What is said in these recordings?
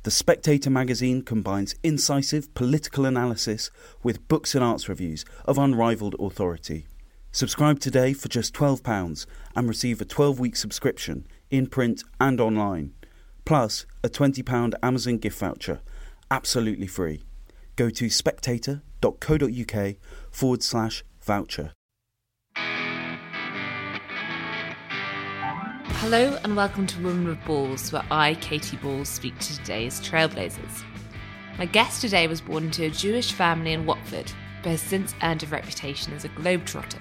The Spectator magazine combines incisive political analysis with books and arts reviews of unrivalled authority. Subscribe today for just £12 and receive a 12-week subscription in print and online, plus a £20 Amazon gift voucher, absolutely free. Go to spectator.co.uk/voucher. Hello and welcome to Women with Balls, where I, Katie Ball, speak to today's trailblazers. My guest today was born into a Jewish family in Watford, but has since earned a reputation as a globetrotter.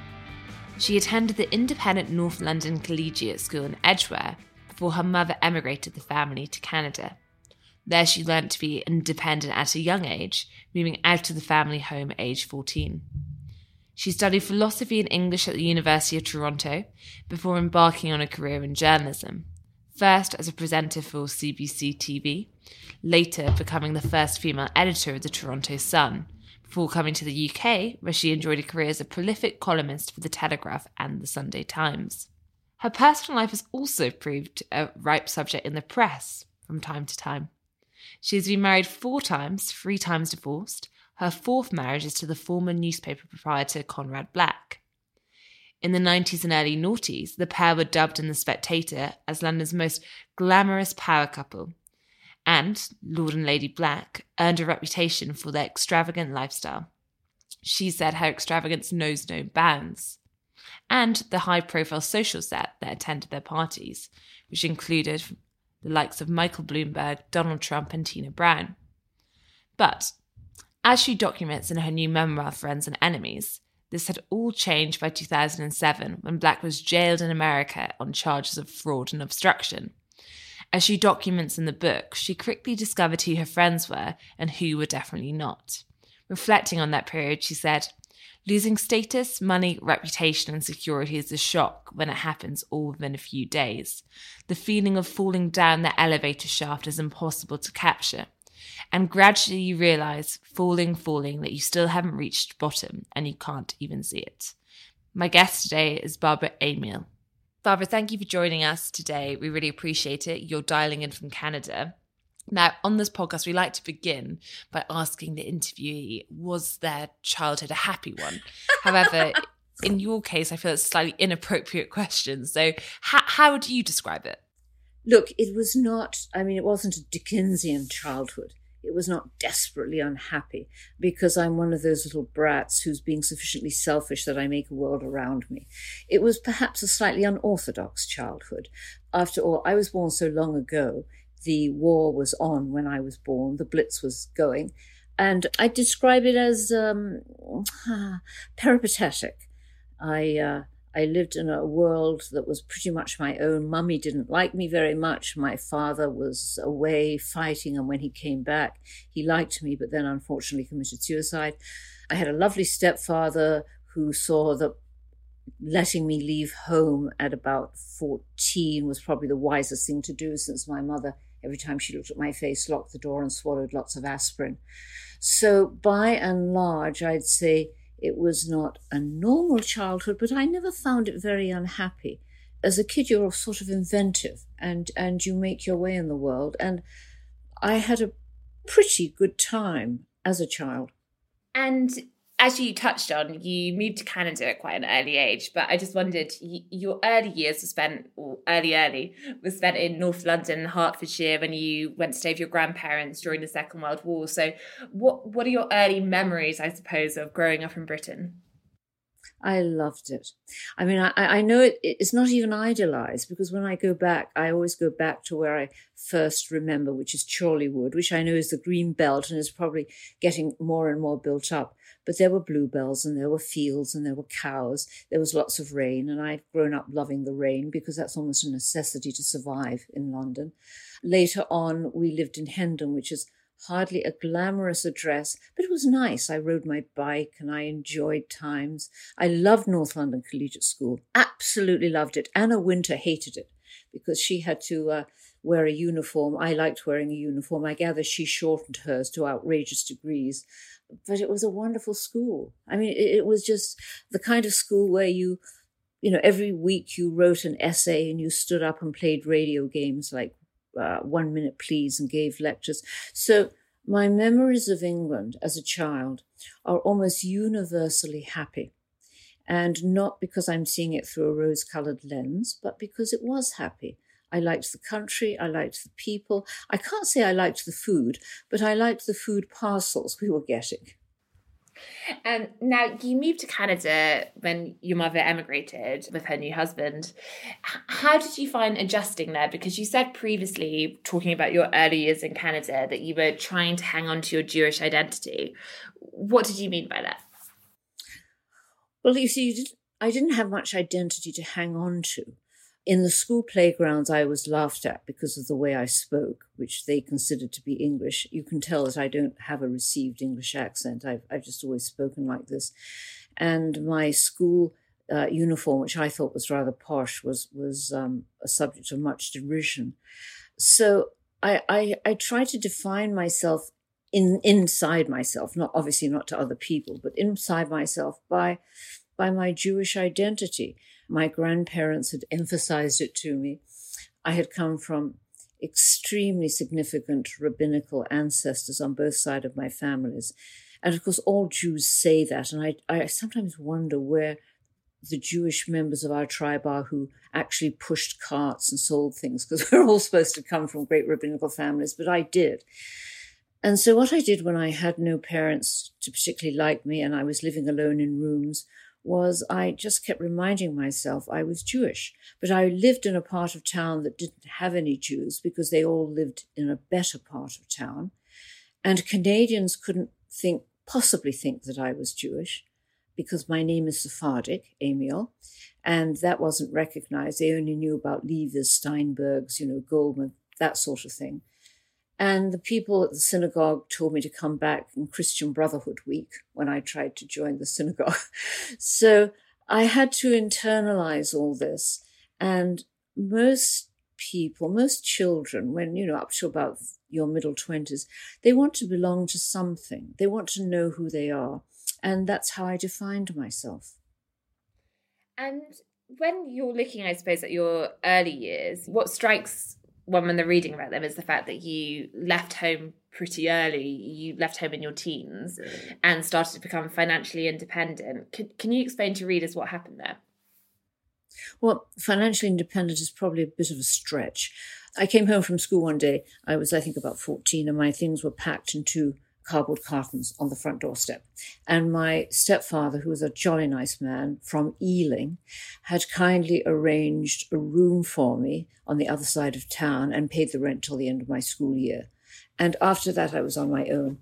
She attended the independent North London Collegiate School in Edgware before her mother emigrated the family to Canada. There she learnt to be independent at a young age, moving out of the family home at age 14. She studied philosophy and English at the University of Toronto before embarking on a career in journalism, first as a presenter for CBC TV, later becoming the first female editor of the Toronto Sun, before coming to the UK, where she enjoyed a career as a prolific columnist for The Telegraph and The Sunday Times. Her personal life has also proved a ripe subject in the press from time to time. She has been married 4 times, 3 times divorced. Her 4th marriage is to the former newspaper proprietor Conrad Black. In the 90s and early noughties, the pair were dubbed in The Spectator as London's most glamorous power couple, and Lord and Lady Black earned a reputation for their extravagant lifestyle. She said her extravagance knows no bounds, and the high-profile social set that attended their parties, which included the likes of Michael Bloomberg, Donald Trump and Tina Brown. But as she documents in her new memoir, Friends and Enemies, this had all changed by 2007 when Black was jailed in America on charges of fraud and obstruction. As she documents in the book, she quickly discovered who her friends were and who were definitely not. Reflecting on that period, she said, "Losing status, money, reputation and security is a shock when it happens all within a few days. The feeling of falling down the elevator shaft is impossible to capture. And gradually you realise, falling, that you still haven't reached bottom and you can't even see it." My guest today is Barbara Amiel. Barbara, thank you for joining us today. We really appreciate it. You're dialing in from Canada. Now, on this podcast, we like to begin by asking the interviewee, was their childhood a happy one? However, in your case, I feel it's a slightly inappropriate question. So how would you describe it? Look, it wasn't a Dickensian childhood. It was not desperately unhappy because I'm one of those little brats who's being sufficiently selfish that I make a world around me. It was perhaps a slightly unorthodox childhood. After all, I was born so long ago. The war was on when I was born. The Blitz was going. And I describe it as peripatetic. I lived in a world that was pretty much my own. Mummy didn't like me very much. My father was away fighting, and when he came back, he liked me, but then unfortunately committed suicide. I had a lovely stepfather who saw that letting me leave home at about 14 was probably the wisest thing to do, since my mother, every time she looked at my face, locked the door and swallowed lots of aspirin. So by and large, I'd say it was not a normal childhood, but I never found it very unhappy. As a kid, you're sort of inventive and you make your way in the world. And I had a pretty good time as a child. And as you touched on, you moved to Canada at quite an early age, but I just wondered, your early years were spent in North London, Hertfordshire, when you went to stay with your grandparents during the Second World War. So what are your early memories, I suppose, of growing up in Britain? I loved it. I mean, I know it's not even idealized, because when I go back, I always go back to where I first remember, which is Chorleywood, which I know is the green belt and is probably getting more and more built up. But there were bluebells and there were fields and there were cows. There was lots of rain, and I'd grown up loving the rain because that's almost a necessity to survive in London. Later on, we lived in Hendon, which is hardly a glamorous address, but it was nice. I rode my bike and I enjoyed times. I loved North London Collegiate School, absolutely loved it. Anna Winter hated it because she had to wear a uniform. I liked wearing a uniform. I gather she shortened hers to outrageous degrees, but it was a wonderful school. I mean, it was just the kind of school where every week you wrote an essay and you stood up and played radio games like 1 minute please and gave lectures. So my memories of England as a child are almost universally happy. And not because I'm seeing it through a rose-coloured lens, but because it was happy. I liked the country, I liked the people. I can't say I liked the food, but I liked the food parcels we were getting. And now you moved to Canada when your mother emigrated with her new husband. How did you find adjusting there? Because you said previously, talking about your early years in Canada, that you were trying to hang on to your Jewish identity. What did you mean by that? Well, you see, I didn't have much identity to hang on to. In the school playgrounds, I was laughed at because of the way I spoke, which they considered to be English. You can tell that I don't have a received English accent. I've just always spoken like this. And my school uniform, which I thought was rather posh, was a subject of much derision. So I tried to define myself inside myself, obviously not to other people, but inside myself by my Jewish identity. My grandparents had emphasized it to me. I had come from extremely significant rabbinical ancestors on both sides of my families. And of course, all Jews say that. And I sometimes wonder where the Jewish members of our tribe are who actually pushed carts and sold things, because we're all supposed to come from great rabbinical families, but I did. And so what I did when I had no parents to particularly like me and I was living alone in rooms was I just kept reminding myself I was Jewish. But I lived in a part of town that didn't have any Jews because they all lived in a better part of town. And Canadians couldn't possibly think that I was Jewish because my name is Sephardic, Emil, and that wasn't recognized. They only knew about Levis, Steinbergs, Goldman, that sort of thing. And the people at the synagogue told me to come back in Christian Brotherhood Week when I tried to join the synagogue. So I had to internalize all this. And most people, most children, when, up to about your middle 20s, they want to belong to something. They want to know who they are. And that's how I defined myself. And when you're looking, I suppose, at your early years, what strikes one when they're reading about them is the fact that you left home pretty early. You left home in your teens and started to become financially independent. Can you explain to readers what happened there? Well, financially independent is probably a bit of a stretch. I came home from school one day. I was, I think, about 14, and my things were packed in 2 cardboard cartons on the front doorstep. And my stepfather, who was a jolly nice man from Ealing, had kindly arranged a room for me on the other side of town and paid the rent till the end of my school year. And after that, I was on my own.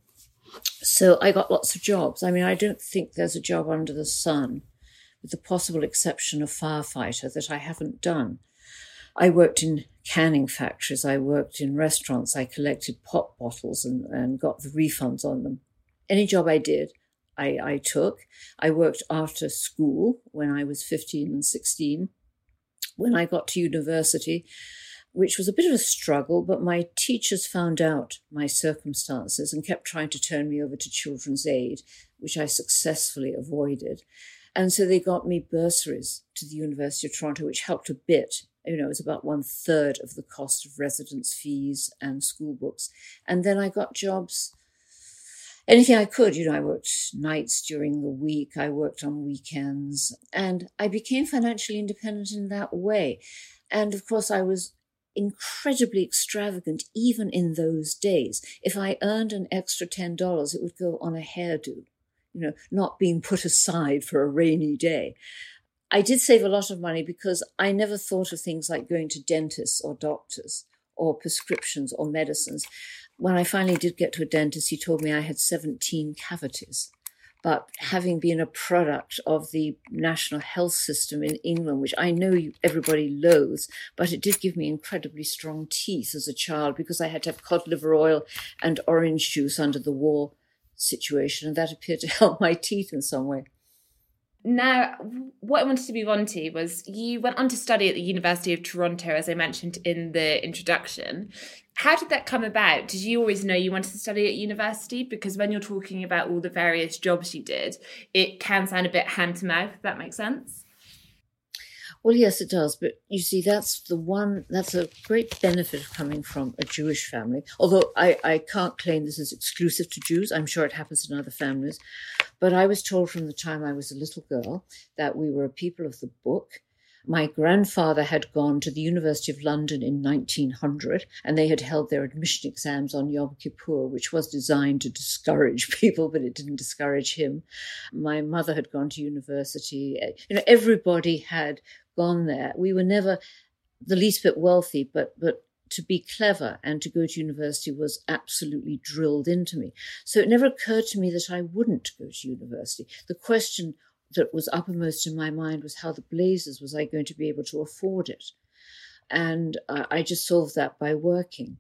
So I got lots of jobs. I mean, I don't think there's a job under the sun, with the possible exception of firefighter, that I haven't done. I worked in canning factories. I worked in restaurants. I collected pop bottles and got the refunds on them. Any job I did, I took. I worked after school when I was 15 and 16. When I got to university, which was a bit of a struggle, but my teachers found out my circumstances and kept trying to turn me over to Children's Aid, which I successfully avoided. And so they got me bursaries to the University of Toronto, which helped a bit. It was about 1/3 of the cost of residence fees and school books. And then I got jobs, anything I could. I worked nights during the week. I worked on weekends. And I became financially independent in that way. And of course, I was incredibly extravagant even in those days. If I earned an extra $10, it would go on a hairdo, not being put aside for a rainy day. I did save a lot of money because I never thought of things like going to dentists or doctors or prescriptions or medicines. When I finally did get to a dentist, he told me I had 17 cavities. But having been a product of the national health system in England, which I know everybody loathes, but it did give me incredibly strong teeth as a child because I had to have cod liver oil and orange juice under the war situation, and that appeared to help my teeth in some way. Now, what I wanted to move on to was you went on to study at the University of Toronto, as I mentioned in the introduction. How did that come about? Did you always know you wanted to study at university? Because when you're talking about all the various jobs you did, it can sound a bit hand to mouth, if that makes sense. Well, yes, it does. But you see, that's a great benefit of coming from a Jewish family. Although I can't claim this is exclusive to Jews. I'm sure it happens in other families. But I was told from the time I was a little girl that we were a people of the book. My grandfather had gone to the University of London in 1900, and they had held their admission exams on Yom Kippur, which was designed to discourage people, but it didn't discourage him. My mother had gone to university. Everybody had gone there. We were never the least bit wealthy, but to be clever and to go to university was absolutely drilled into me. So it never occurred to me that I wouldn't go to university. The question that was uppermost in my mind was how the blazes was I going to be able to afford it? And I just solved that by working.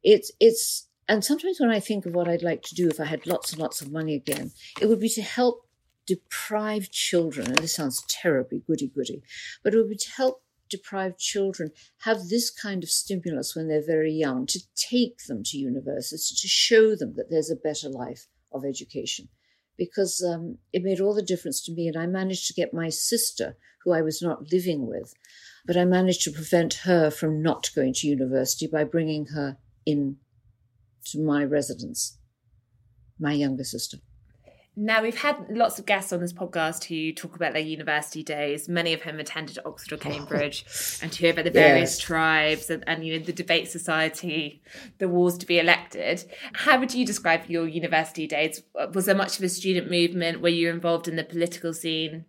And sometimes when I think of what I'd like to do if I had lots and lots of money again, it would be to help deprived children, and this sounds terribly goody-goody, but it would be to help deprived children have this kind of stimulus when they're very young, to take them to university, to show them that there's a better life of education. Because it made all the difference to me. And I managed to get my sister, who I was not living with, but I managed to prevent her from not going to university by bringing her in to my residence, my younger sister. Now, we've had lots of guests on this podcast who talk about their university days, many of whom attended Oxford or Cambridge, and to hear about the various tribes and the debate society, the wars to be elected. How would you describe your university days? Was there much of a student movement? Were you involved in the political scene?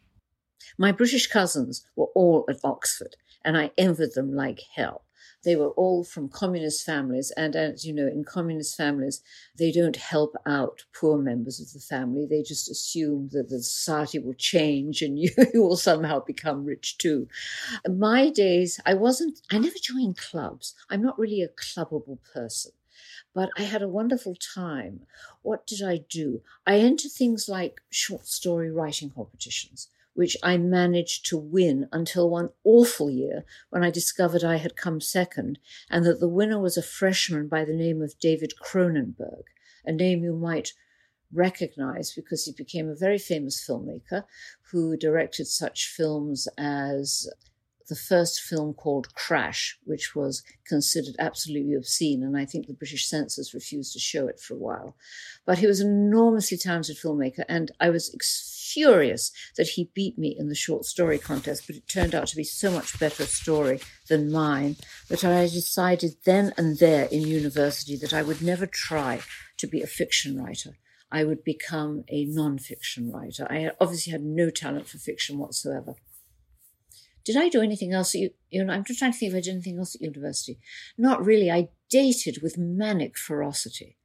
My British cousins were all at Oxford, and I envied them like hell. They were all from communist families, and as you know, in communist families, they don't help out poor members of the family. They just assume that the society will change and you will somehow become rich too. My days, I never joined clubs. I'm not really a clubbable person, but I had a wonderful time. What did I do? I entered things like short story writing competitions, which I managed to win until one awful year when I discovered I had come second and that the winner was a freshman by the name of David Cronenberg, a name you might recognize because he became a very famous filmmaker who directed such films as the first film called Crash, which was considered absolutely obscene, and I think the British censors refused to show it for a while. But he was an enormously talented filmmaker, and I was furious that he beat me in the short story contest, but it turned out to be so much better a story than mine that I decided then and there in university that I would never try to be a fiction writer. I would become a non-fiction writer. I obviously had no talent for fiction whatsoever. Did I do anything else at I'm just trying to think if I did anything else at university. Not really. I dated with manic ferocity.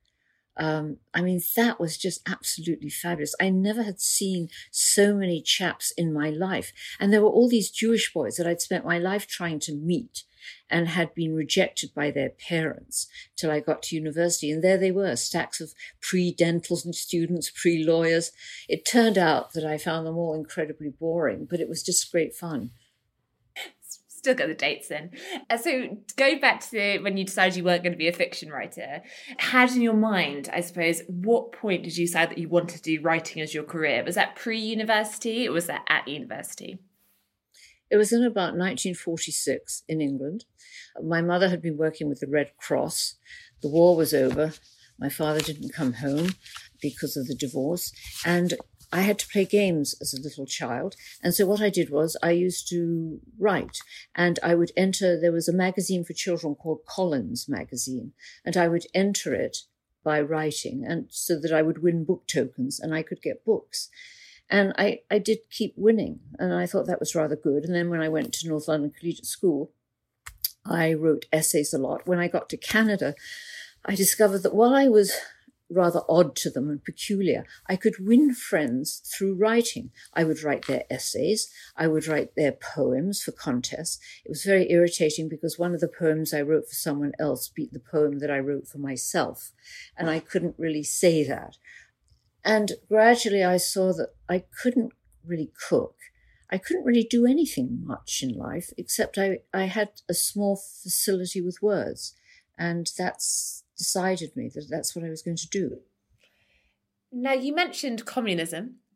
That was just absolutely fabulous. I never had seen so many chaps in my life. And there were all these Jewish boys that I'd spent my life trying to meet and had been rejected by their parents till I got to university. And there they were, stacks of pre-dental students, pre-lawyers. It turned out that I found them all incredibly boring, but it was just great fun. Still got the dates in. So going back to when you decided you weren't going to be a fiction writer, how did in your mind, I suppose, what point did you decide that you wanted to do writing as your career? Was that pre-university or was that at university? It was in about 1946 in England. My mother had been working with the Red Cross. The war was over. My father didn't come home because of the divorce. And I had to play games as a little child. And so what I did was I used to write, and I would enter, there was a magazine for children called Collins Magazine, and I would enter it by writing, and so that I would win book tokens and I could get books. And I did keep winning, and I thought that was rather good. And then when I went to North London Collegiate School, I wrote essays a lot. When I got to Canada, I discovered that while I was rather odd to them and peculiar, I could win friends through writing. I would write their essays. I would write their poems for contests. It was very irritating because one of the poems I wrote for someone else beat the poem that I wrote for myself, and I couldn't really say that. And gradually I saw that I couldn't really cook. I couldn't really do anything much in life, except I had a small facility with words, and that's decided me that that's what I was going to do. Now, you mentioned communism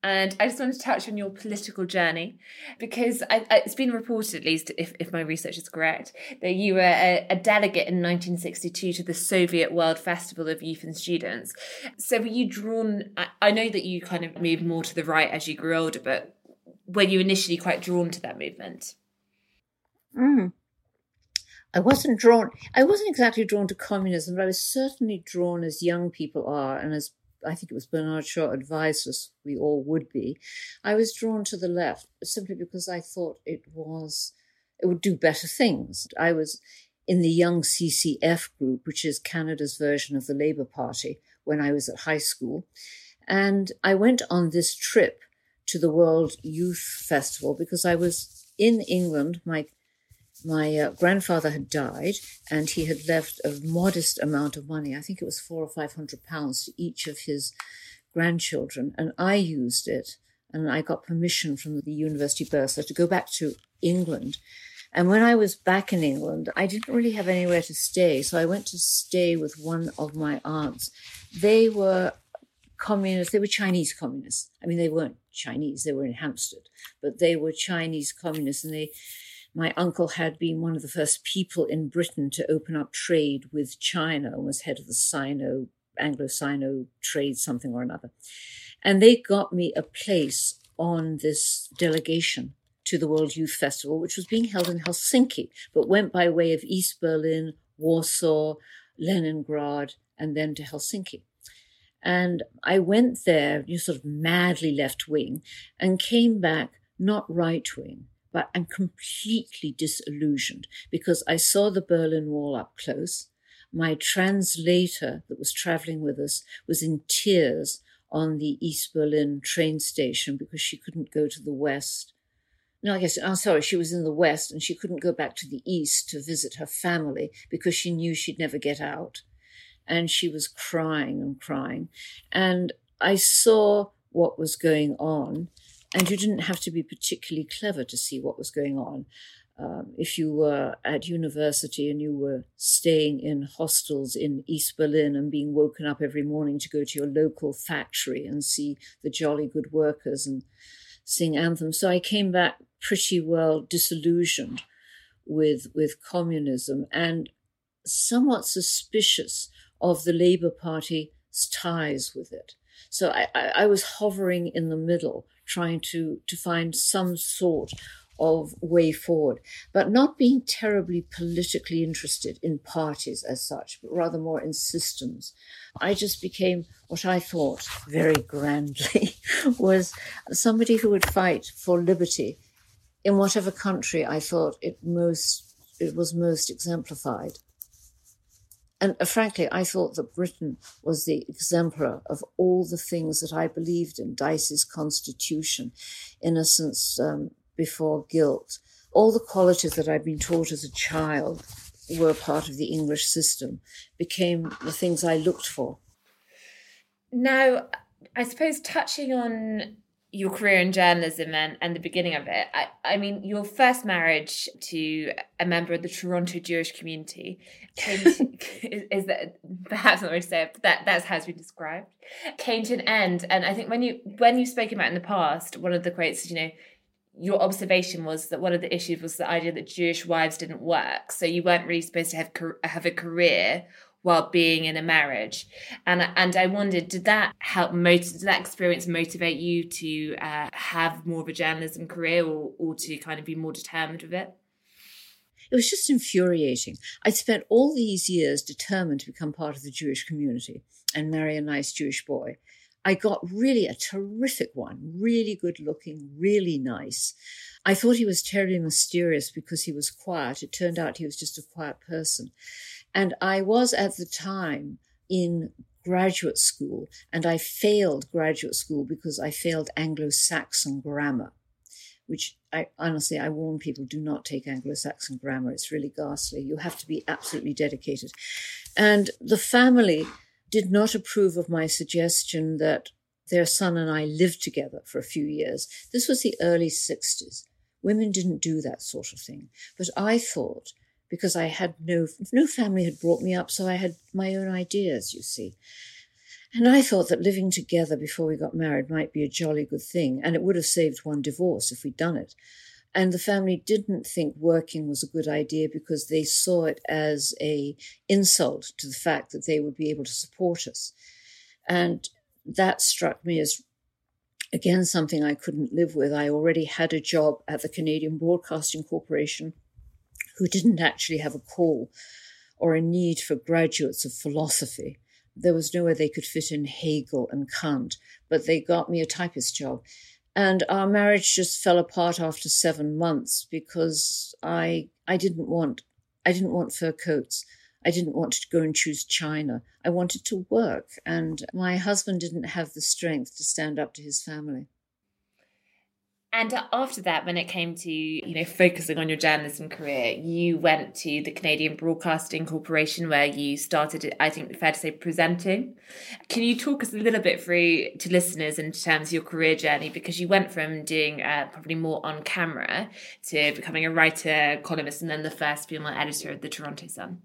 And I just wanted to touch on your political journey, because it's been reported, at least if my research is correct, that you were a delegate in 1962 to the Soviet World Festival of Youth and Students. So were you drawn, I know that you kind of moved more to the right as you grew older, but were you initially quite drawn to that movement? I wasn't exactly drawn to communism, but I was certainly drawn, as young people are, and as I think it was Bernard Shaw advised us we all would be. I was drawn to the left simply because I thought it would do better things. I was in the Young CCF group, which is Canada's version of the Labour Party, when I was at high school. And I went on this trip to the World Youth Festival because I was in England. My grandfather had died, and he had left a modest amount of money. I think it was £400 or £500 to each of his grandchildren, and I used it, and I got permission from the University Bursar to go back to England. And when I was back in England, I didn't really have anywhere to stay, so I went to stay with one of my aunts. They were communists. They were Chinese communists. I mean, they weren't Chinese. They were in Hampstead, but they were Chinese communists, and my uncle had been one of the first people in Britain to open up trade with China and was head of the Anglo-Sino trade, something or another. And they got me a place on this delegation to the World Youth Festival, which was being held in Helsinki, but went by way of East Berlin, Warsaw, Leningrad, and then to Helsinki. And I went there, sort of madly left-wing, and came back not right-wing, but I'm completely disillusioned because I saw the Berlin Wall up close. My translator that was traveling with us was in tears on the East Berlin train station because she couldn't go to the West. She was in the West and she couldn't go back to the East to visit her family because she knew she'd never get out. And she was crying and crying. And I saw what was going on. And you didn't have to be particularly clever to see what was going on. If you were at university and you were staying in hostels in East Berlin and being woken up every morning to go to your local factory and see the jolly good workers and sing anthems. So I came back pretty well disillusioned with communism and somewhat suspicious of the Labour Party's ties with it. So I was hovering in the middle, trying to find some sort of way forward, but not being terribly politically interested in parties as such, but rather more in systems. I just became what I thought very grandly was somebody who would fight for liberty in whatever country I thought it was most exemplified. And frankly, I thought that Britain was the exemplar of all the things that I believed in: Dicey's Constitution, innocence before guilt. All the qualities that I'd been taught as a child were part of the English system, became the things I looked for. Now, I suppose touching on your career in journalism and the beginning of it, I mean, your first marriage to a member of the Toronto Jewish community is that perhaps not way to say it, but that's how it's been described, came to an end. And I think when you've spoken about in the past, one of the quotes, your observation was that one of the issues was the idea that Jewish wives didn't work, so you weren't really supposed to have a career while being in a marriage. And I wondered, did that experience motivate you to have more of a journalism career or to kind of be more determined with it? It was just infuriating. I'd spent all these years determined to become part of the Jewish community and marry a nice Jewish boy. I got really a terrific one, really good looking, really nice. I thought he was terribly mysterious because he was quiet. It turned out he was just a quiet person. And I was at the time in graduate school, and I failed graduate school because I failed Anglo-Saxon grammar, which I warn people, do not take Anglo-Saxon grammar. It's really ghastly. You have to be absolutely dedicated. And the family did not approve of my suggestion that their son and I lived together for a few years. This was the early 60s. Women didn't do that sort of thing. But I thought, because I had no family had brought me up, so I had my own ideas, you see. And I thought that living together before we got married might be a jolly good thing, and it would have saved one divorce if we'd done it. And the family didn't think working was a good idea because they saw it as an insult to the fact that they would be able to support us. And that struck me as, again, something I couldn't live with. I already had a job at the Canadian Broadcasting Corporation, who didn't actually have a call or a need for graduates of philosophy. There was nowhere they could fit in Hegel and Kant, but they got me a typist job. And our marriage just fell apart after 7 months because I didn't want fur coats. I didn't want to go and choose China. I wanted to work, and my husband didn't have the strength to stand up to his family. And after that, when it came to, focusing on your journalism career, you went to the Canadian Broadcasting Corporation where you started, I think, fair to say, presenting. Can you talk us a little bit through to listeners in terms of your career journey? Because you went from doing probably more on camera to becoming a writer, columnist, and then the first female editor of the Toronto Sun.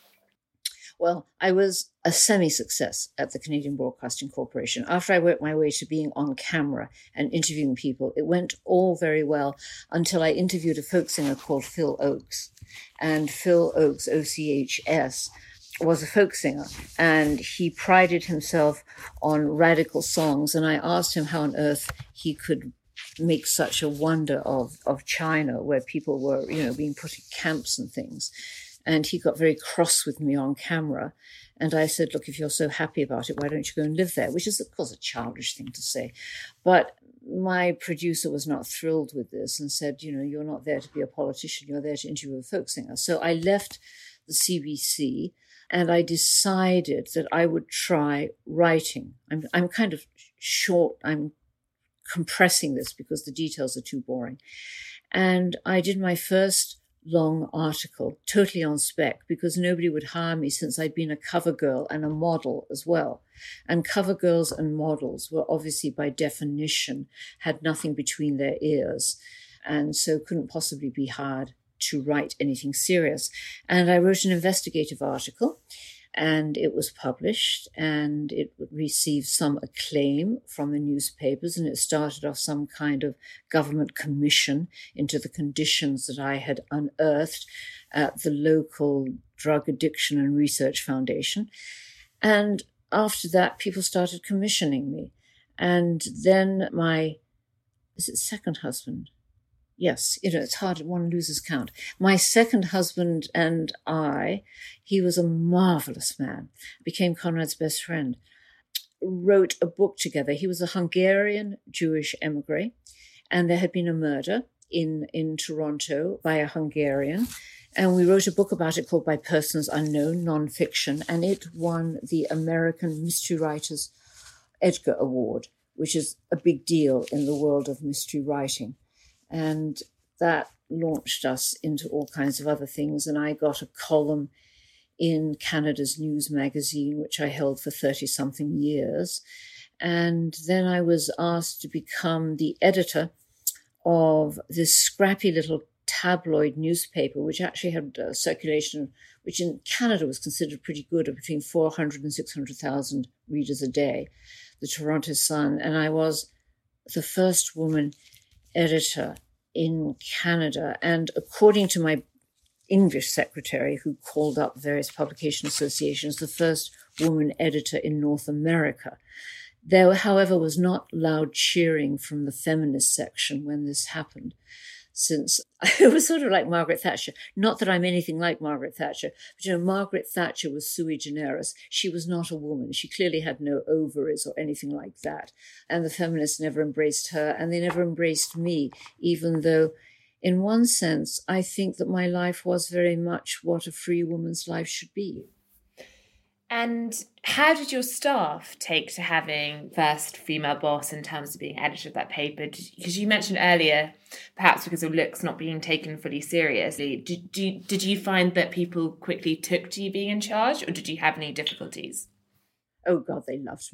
Well, I was a semi-success at the Canadian Broadcasting Corporation. After I worked my way to being on camera and interviewing people, it went all very well until I interviewed a folk singer called Phil Oakes. And Phil Oakes, OCHS, was a folk singer, and he prided himself on radical songs. And I asked him how on earth he could make such a wonder of China, where people were, being put in camps and things. And he got very cross with me on camera. And I said, look, if you're so happy about it, why don't you go and live there? Which is, of course, a childish thing to say. But my producer was not thrilled with this and said, you're not there to be a politician. You're there to interview a folk singer. So I left the CBC and I decided that I would try writing. I'm kind of short. I'm compressing this because the details are too boring. And I did my first long article, totally on spec, because nobody would hire me since I'd been a cover girl and a model as well. And cover girls and models were obviously by definition had nothing between their ears, and so couldn't possibly be hired to write anything serious. And I wrote an investigative article, and it was published, and it received some acclaim from the newspapers, and it started off some kind of government commission into the conditions that I had unearthed at the local Drug Addiction and Research Foundation. And after that, people started commissioning me. And then second husband? Yes, it's hard, one loses count. My second husband and he was a marvelous man, became Conrad's best friend, wrote a book together. He was a Hungarian Jewish emigre, and there had been a murder in Toronto by a Hungarian. And we wrote a book about it called By Persons Unknown, nonfiction, and it won the American Mystery Writers Edgar Award, which is a big deal in the world of mystery writing. And that launched us into all kinds of other things. And I got a column in Canada's News magazine, which I held for 30-something years. And then I was asked to become the editor of this scrappy little tabloid newspaper, which actually had a circulation, which in Canada was considered pretty good, of between 400 and 600,000 readers a day, the Toronto Sun. And I was the first woman editor in Canada. And according to my English secretary, who called up various publication associations, the first woman editor in North America. There, however, was not loud cheering from the feminist section when this happened, since it was sort of like Margaret Thatcher. Not that I'm anything like Margaret Thatcher, but Margaret Thatcher was sui generis. She was not a woman. She clearly had no ovaries or anything like that. And the feminists never embraced her, and they never embraced me, even though in one sense, I think that my life was very much what a free woman's life should be. And how did your staff take to having first female boss in terms of being editor of that paper? Because you mentioned earlier, perhaps because of looks not being taken fully seriously, did you find that people quickly took to you being in charge, or did you have any difficulties? Oh, God, they loved me.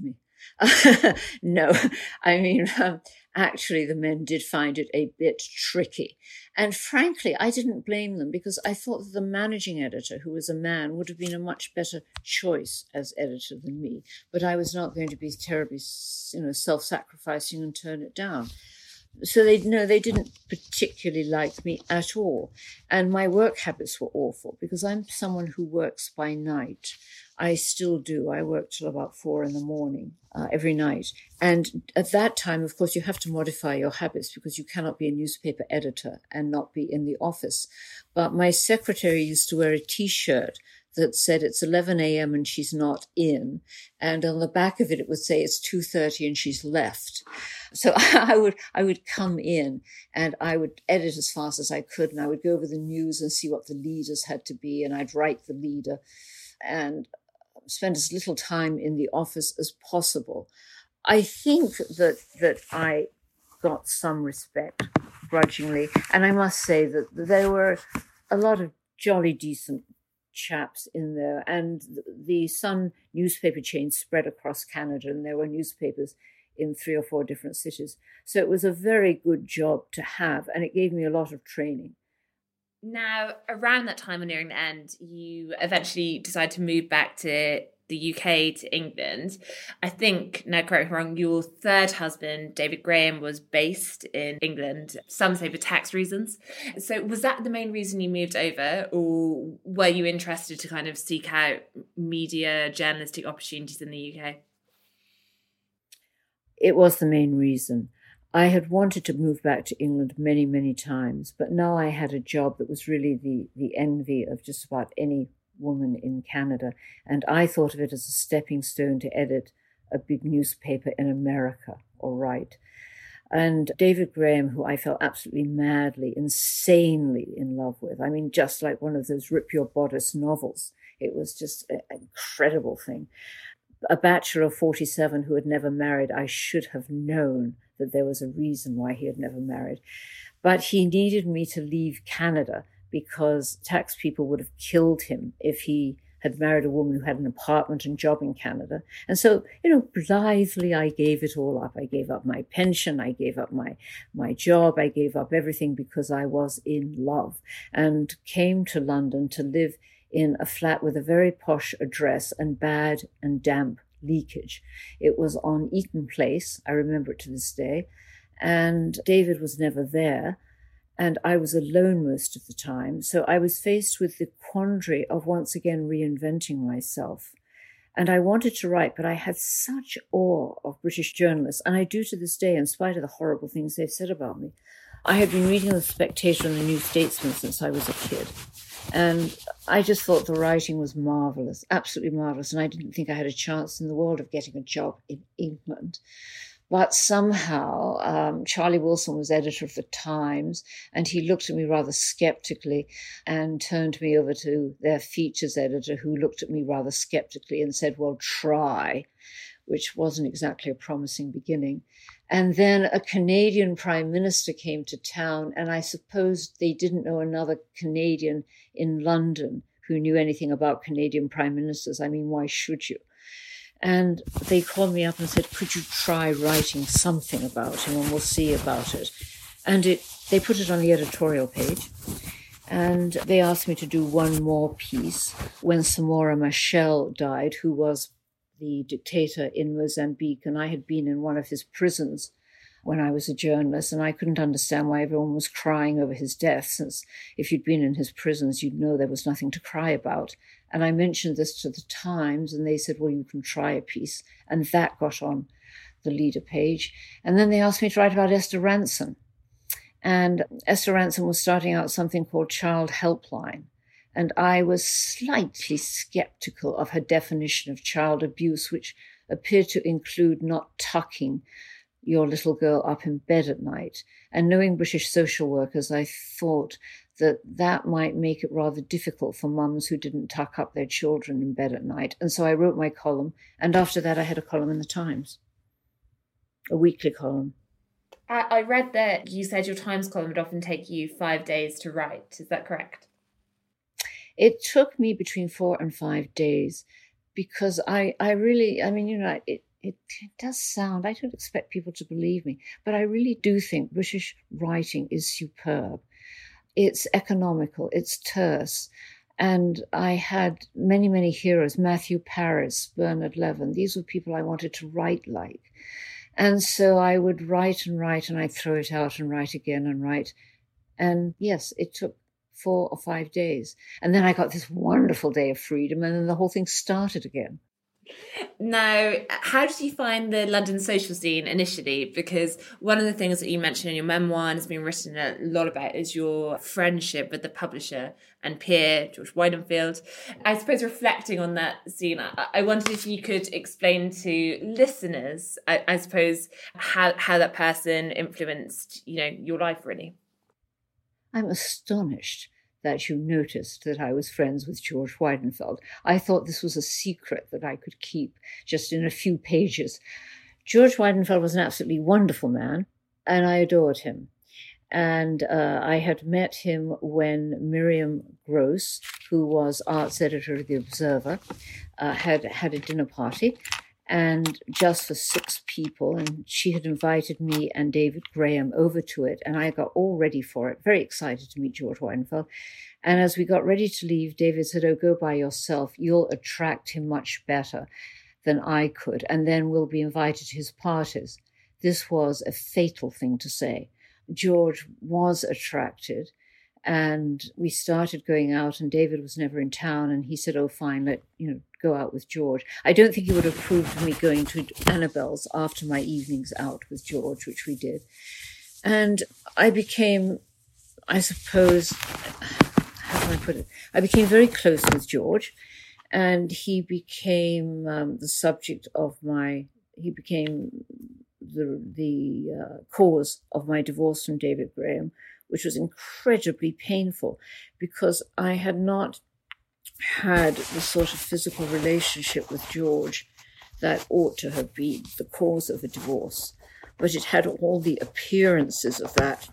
No, I mean, actually, the men did find it a bit tricky. And frankly, I didn't blame them because I thought that the managing editor, who was a man, would have been a much better choice as editor than me. But I was not going to be terribly, self-sacrificing and turn it down. So they didn't particularly like me at all. And my work habits were awful because I'm someone who works by night. I still do. I work till about 4 a.m. Every night. And at that time, of course, you have to modify your habits because you cannot be a newspaper editor and not be in the office. But my secretary used to wear a T-shirt that said it's 11 a.m. and she's not in. And on the back of it, it would say it's 2:30 and she's left. So I would come in and I would edit as fast as I could. And I would go over the news and see what the leaders had to be. And I'd write the leader and spend as little time in the office as possible. I think that I got some respect grudgingly. And I must say that there were a lot of jolly decent chaps in there, and the Sun newspaper chain spread across Canada, and there were newspapers in 3 or 4 different cities. So it was a very good job to have, and it gave me a lot of training. Now, around that time, when nearing the end, you eventually decided to move back to the UK, to England. I think, now correct me if I'm wrong, your third husband, David Graham, was based in England, some say for tax reasons. So was that the main reason you moved over, or were you interested to kind of seek out media, journalistic opportunities in the UK? It was the main reason. I had wanted to move back to England many, many times, but now I had a job that was really the envy of just about any woman in Canada, and I thought of it as a stepping stone to edit a big newspaper in America or write. And David Graham, who I fell absolutely madly, insanely in love with, I mean, just like one of those Rip Your Bodice novels. It was just an incredible thing. A bachelor of 47 who had never married, I should have known that there was a reason why he had never married. But he needed me to leave Canada because tax people would have killed him if he had married a woman who had an apartment and job in Canada. And so, blithely, I gave it all up. I gave up my pension. I gave up my job. I gave up everything because I was in love, and came to London to live in a flat with a very posh address and bad and damp leakage. It was on Eaton Place. I remember it to this day. And David was never there. And I was alone most of the time. So I was faced with the quandary of once again reinventing myself. And I wanted to write, but I had such awe of British journalists, and I do to this day, in spite of the horrible things they've said about me. I had been reading The Spectator and The New Statesman since I was a kid. And I just thought the writing was marvelous, absolutely marvelous. And I didn't think I had a chance in the world of getting a job in England. But somehow Charlie Wilson was editor of the Times, and he looked at me rather skeptically and turned me over to their features editor, who looked at me rather skeptically and said, well, try, which wasn't exactly a promising beginning. And then a Canadian prime minister came to town, and I suppose they didn't know another Canadian in London who knew anything about Canadian prime ministers. I mean, why should you? And they called me up and said, could you try writing something about him, and we'll see about it. And they put it on the editorial page. And they asked me to do one more piece when Samora Machel died, who was the dictator in Mozambique. And I had been in one of his prisons when I was a journalist, and I couldn't understand why everyone was crying over his death, since if you'd been in his prisons, you'd know there was nothing to cry about. And I mentioned this to the Times, and they said, well, you can try a piece. And that got on the leader page. And then they asked me to write about Esther Rantzen. And Esther Rantzen was starting out something called Child Helpline. And I was slightly skeptical of her definition of child abuse, which appeared to include not tucking your little girl up in bed at night. And knowing British social workers, I thought that might make it rather difficult for mums who didn't tuck up their children in bed at night. And so I wrote my column. And after that, I had a column in the Times, a weekly column. I read that you said your Times column would often take you 5 days to write. Is that correct? It took me between 4 and 5 days because I really, it does sound, I don't expect people to believe me, but I really do think British writing is superb. It's economical, it's terse. And I had many, many heroes, Matthew Paris, Bernard Levin. These were people I wanted to write like. And so I would write, and I'd throw it out and write again and write. And yes, it took 4 or 5 days. And then I got this wonderful day of freedom, and then the whole thing started again. Now, how did you find the London social scene initially? Because one of the things that you mentioned in your memoir and has been written a lot about is your friendship with the publisher and peer, George Weidenfeld. I suppose reflecting on that scene, I wondered if you could explain to listeners, I suppose, how that person influenced, your life, really. I'm astonished that you noticed that I was friends with George Weidenfeld. I thought this was a secret that I could keep just in a few pages. George Weidenfeld was an absolutely wonderful man, and I adored him. And I had met him when Miriam Gross, who was arts editor of The Observer, had a dinner party, and just for 6 people, and she had invited me and David Graham over to it, and I got all ready for it, very excited to meet George Weidenfeld. And as we got ready to leave, David said, "Oh, go by yourself. You'll attract him much better than I could, and then we'll be invited to his parties." This was a fatal thing to say. George was attracted, and we started going out, and David was never in town, and he said, "Oh, fine, go out with George." I don't think he would approve of me going to Annabelle's after my evenings out with George, which we did. And I became, I suppose, how can I put it? I became very close with George, and he became the subject of he became the cause of my divorce from David Graham, which was incredibly painful because I had not had the sort of physical relationship with George that ought to have been the cause of a divorce. But it had all the appearances of that,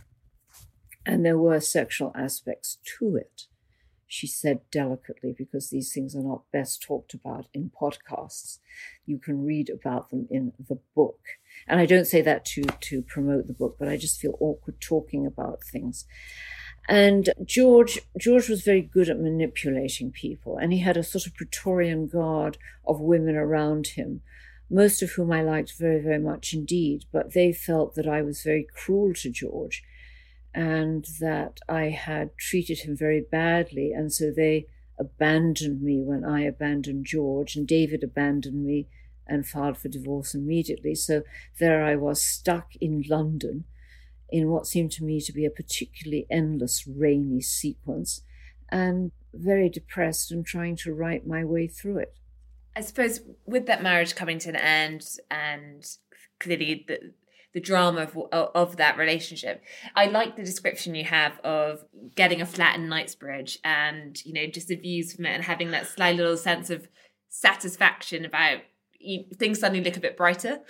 and there were sexual aspects to it, she said delicately, because these things are not best talked about in podcasts. You can read about them in the book. And I don't say that to promote the book, but I just feel awkward talking about things. And George was very good at manipulating people, and he had a sort of Praetorian guard of women around him, most of whom I liked very, very much indeed, but they felt that I was very cruel to George and that I had treated him very badly, and so they abandoned me when I abandoned George, and David abandoned me and filed for divorce immediately. So there I was, stuck in London in what seemed to me to be a particularly endless, rainy sequence, and very depressed and trying to write my way through it. I suppose with that marriage coming to an end and clearly the drama of that relationship, I like the description you have of getting a flat in Knightsbridge and, just the views from it and having that slight little sense of satisfaction about things suddenly look a bit brighter.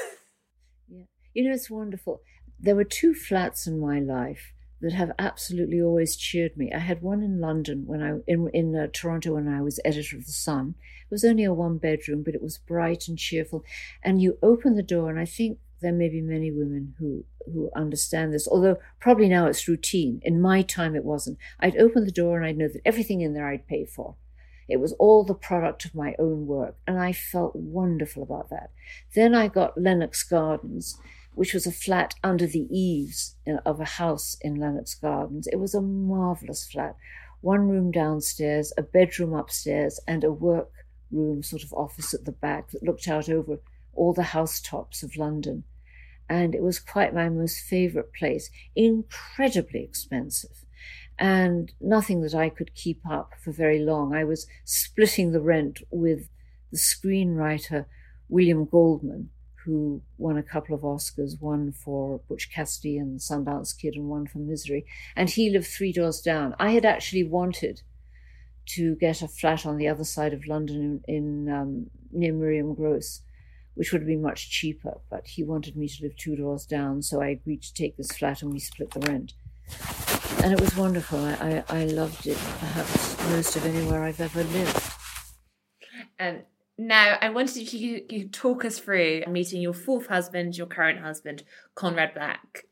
Yeah. It's wonderful. There were 2 flats in my life that have absolutely always cheered me. I had one in London in Toronto when I was editor of The Sun. It was only a 1-bedroom, but it was bright and cheerful. And you open the door, and I think there may be many women who understand this, although probably now it's routine. In my time, it wasn't. I'd open the door and I'd know that everything in there I'd pay for. It was all the product of my own work, and I felt wonderful about that. Then I got Lennox Gardens, which was a flat under the eaves of a house in Lennox Gardens. It was a marvellous flat. 1 room downstairs, a bedroom upstairs, and a workroom sort of office at the back that looked out over all the housetops of London. And it was quite my most favourite place, incredibly expensive, and nothing that I could keep up for very long. I was splitting the rent with the screenwriter William Goldman, who won a couple of Oscars, one for Butch Cassidy and the Sundance Kid and one for Misery, and he lived 3 doors down. I had actually wanted to get a flat on the other side of London in near Miriam Gross, which would have been much cheaper, but he wanted me to live 2 doors down, so I agreed to take this flat and we split the rent. And it was wonderful. I loved it, perhaps most of anywhere I've ever lived. Now, I wondered if you could talk us through meeting your fourth husband, your current husband, Conrad Black.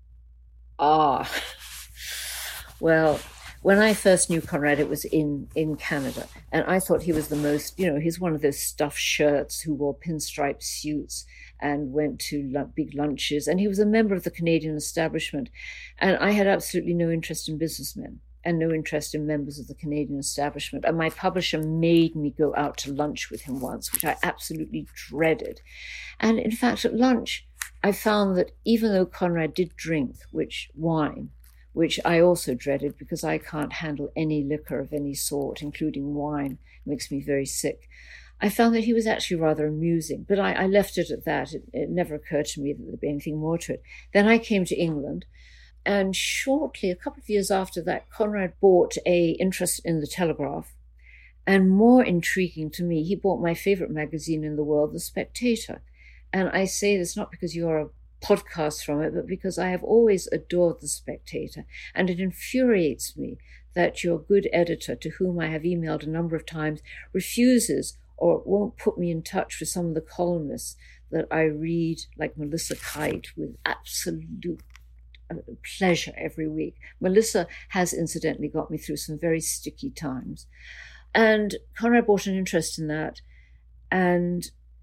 Well, when I first knew Conrad, it was in Canada. And I thought he was the most, he's one of those stuffed shirts who wore pinstripe suits and went to big lunches. And he was a member of the Canadian establishment. And I had absolutely no interest in businessmen and no interest in members of the Canadian establishment. And my publisher made me go out to lunch with him once, which I absolutely dreaded. And in fact, at lunch, I found that even though Conrad did drink, wine, which I also dreaded because I can't handle any liquor of any sort, including wine, it makes me very sick, I found that he was actually rather amusing. But I left it at that. It never occurred to me that there'd be anything more to it. Then I came to England, and shortly, a couple of years after that, Conrad bought an interest in the Telegraph. And more intriguing to me, he bought my favorite magazine in the world, The Spectator. And I say this not because you're a podcast from it, but because I have always adored The Spectator. And it infuriates me that your good editor, to whom I have emailed a number of times, refuses or won't put me in touch with some of the columnists that I read, like Melissa Kite, with absolute pleasure every week. Melissa has incidentally got me through some very sticky times. And Conrad bought an interest in that. And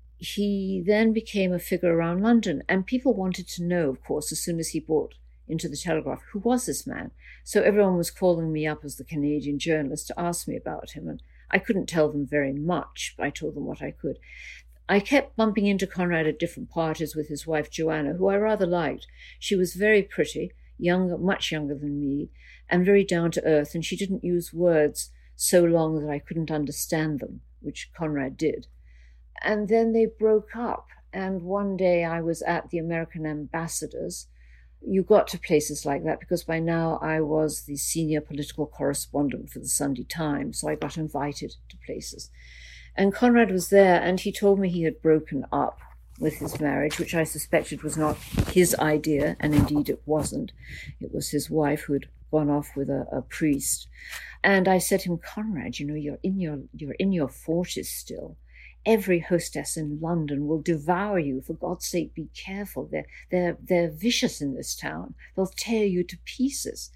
he then became a figure around London. And people wanted to know, of course, as soon as he bought into the Telegraph, who was this man? So everyone was calling me up as the Canadian journalist to ask me about him. And I couldn't tell them very much, but I told them what I could. I kept bumping into Conrad at different parties with his wife, Joanna, who I rather liked. She was very pretty, younger, much younger than me, and very down to earth, and she didn't use words so long that I couldn't understand them, which Conrad did. And then they broke up, and one day I was at the American ambassadors. You got to places like that because by now I was the senior political correspondent for the Sunday Times, so I got invited to places. And Conrad was there, and he told me he had broken up with his marriage, which I suspected was not his idea, and indeed it wasn't. It was his wife who had gone off with a priest. And I said to him, Conrad, you're in your 40s still. Every hostess in London will devour you. For God's sake, be careful. They're vicious in this town. They'll tear you to pieces.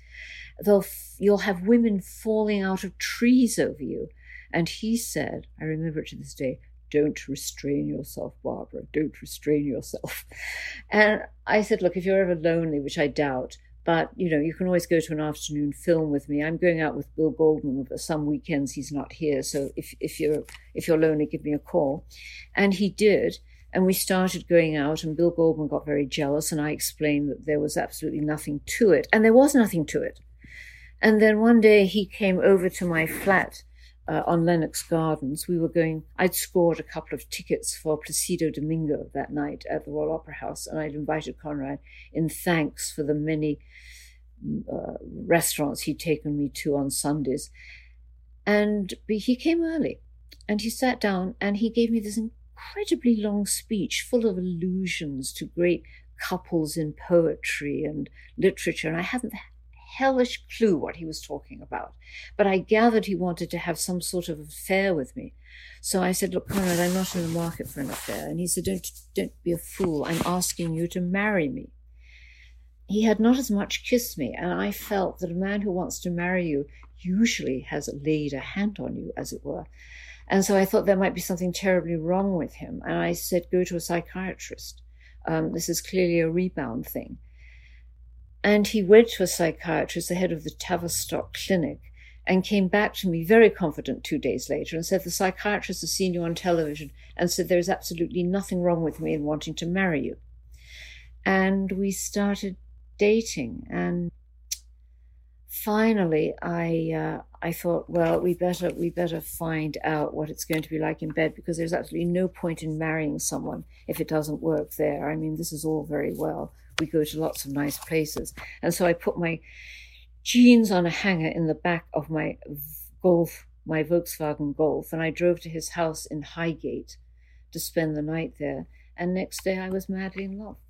You'll have women falling out of trees over you. And he said, I remember it to this day, don't restrain yourself, Barbara. Don't restrain yourself. And I said, look, if you're ever lonely, which I doubt, but, you can always go to an afternoon film with me. I'm going out with Bill Goldman, but some weekends he's not here. So if you're lonely, give me a call. And he did. And we started going out, and Bill Goldman got very jealous, and I explained that there was absolutely nothing to it. And there was nothing to it. And then one day he came over to my flat on Lennox Gardens. I'd scored a couple of tickets for Placido Domingo that night at the Royal Opera House, and I'd invited Conrad in thanks for the many restaurants he'd taken me to on Sundays. And he came early, and he sat down, and he gave me this incredibly long speech full of allusions to great couples in poetry and literature, and I hadn't hellish clue what he was talking about. But I gathered he wanted to have some sort of affair with me. So I said, look, Conrad, I'm not in the market for an affair. And he said, don't be a fool. I'm asking you to marry me. He had not as much kissed me, and I felt that a man who wants to marry you usually has laid a hand on you, as it were. And so I thought there might be something terribly wrong with him. And I said, go to a psychiatrist. This is clearly a rebound thing. And he went to a psychiatrist, the head of the Tavistock Clinic, and came back to me very confident 2 days later and said, the psychiatrist has seen you on television and said there's absolutely nothing wrong with me in wanting to marry you. And we started dating. And finally, I thought, well, we better find out what it's going to be like in bed, because there's absolutely no point in marrying someone if it doesn't work there. I mean, this is all very well. We go to lots of nice places. And so I put my jeans on a hanger in the back of my Volkswagen Golf, and I drove to his house in Highgate to spend the night there. And next day I was madly in love.